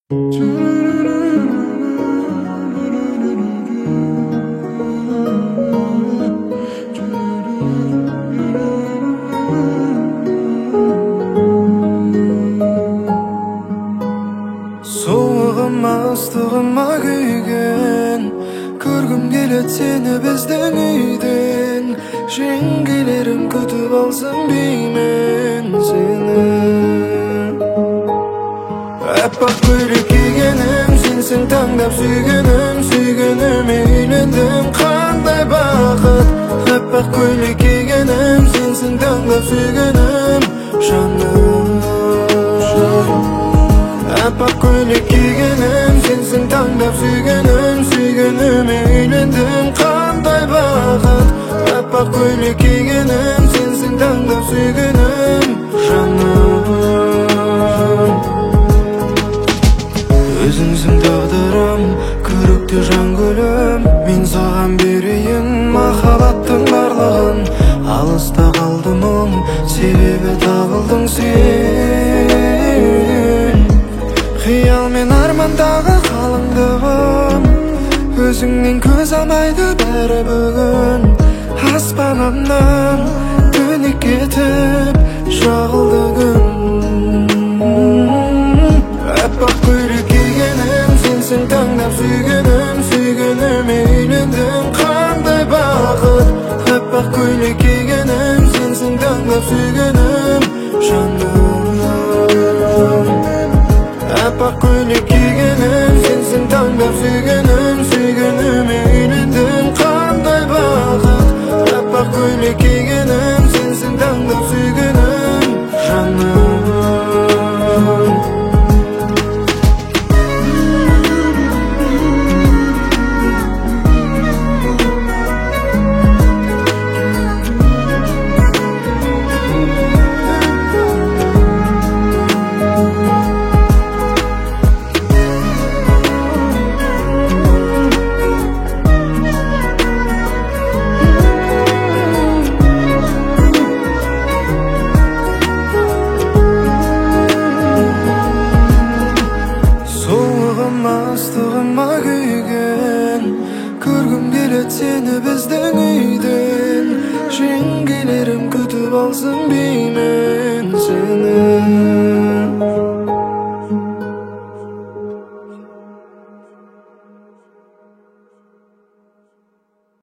Soğuğuma ıstığıma kүйген Көргім келет сені біздің үйден Жеңгелерім күтіп алсын деймін сені Аппақ көйлек кигенім сенсің таңдап сүйгенім Сүйгеніме үйлендім қандай бақыт Аппақ көйлек кигенім сенсің таңдап сүйгенім жаным Аппақ көйлек кигенім сенсің таңдап сүйгенім Сүйгеніме үйлендім қандай бақыт Аппақ көйлек кигенім сенсің таңдап сүйгенім жаным Өзіңсің тағдырым, көрікті жан гүлім Мен саған берейін махаббаттың барлығын Алыста қалды мұң, себебі табылдың сен Қиял мен армандағы қалыңдығым Өзіңнен көз алмайды бәрі бүгін Аспанымнан түнек кетіп жағылды күн Аппақ көйлек кигенім сенсің таңдап сүйгенім Сүйгеніме үйлендім қандай бақыт Аппақ көйлек кигенім сенсің таңдап сүйгенім жаным Аппақ көйлек кигенім сенсің таңдап сүйгенім Сүйгеніме үйлендім қандай бақыт Аппақ көйлек кигенім сенсің таңдап сүйгенім жаным Ыстығыма күйген Көргім келет сені біздің үйден Жеңгелерім күтіп алсын деймін сені